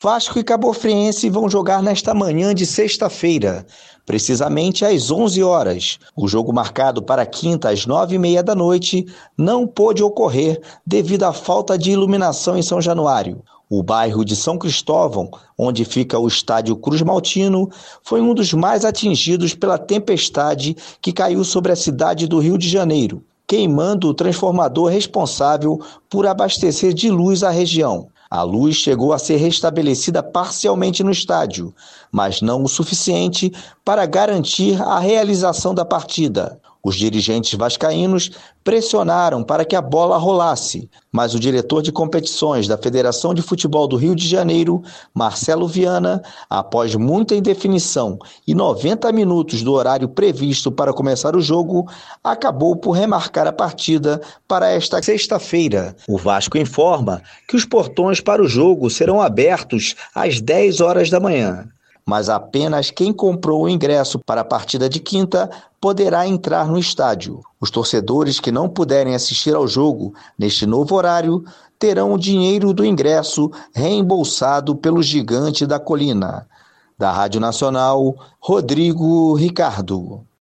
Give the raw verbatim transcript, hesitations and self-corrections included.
Vasco e Cabofriense vão jogar nesta manhã de sexta-feira, precisamente às onze horas. O jogo marcado para quinta às nove e meia da noite não pôde ocorrer devido à falta de iluminação em São Januário. O bairro de São Cristóvão, onde fica o estádio Cruz Maltino, foi um dos mais atingidos pela tempestade que caiu sobre a cidade do Rio de Janeiro, queimando o transformador responsável por abastecer de luz a região. A luz chegou a ser restabelecida parcialmente no estádio, mas não o suficiente para garantir a realização da partida. Os dirigentes vascaínos pressionaram para que a bola rolasse, mas o diretor de competições da Federação de Futebol do Rio de Janeiro, Marcelo Viana, após muita indefinição e noventa minutos do horário previsto para começar o jogo, acabou por remarcar a partida para esta sexta-feira. O Vasco informa que os portões para o jogo serão abertos às dez horas da manhã. Mas apenas quem comprou o ingresso para a partida de quinta poderá entrar no estádio. Os torcedores que não puderem assistir ao jogo neste novo horário terão o dinheiro do ingresso reembolsado pelo Gigante da Colina. Da Rádio Nacional, Rodrigo Ricardo.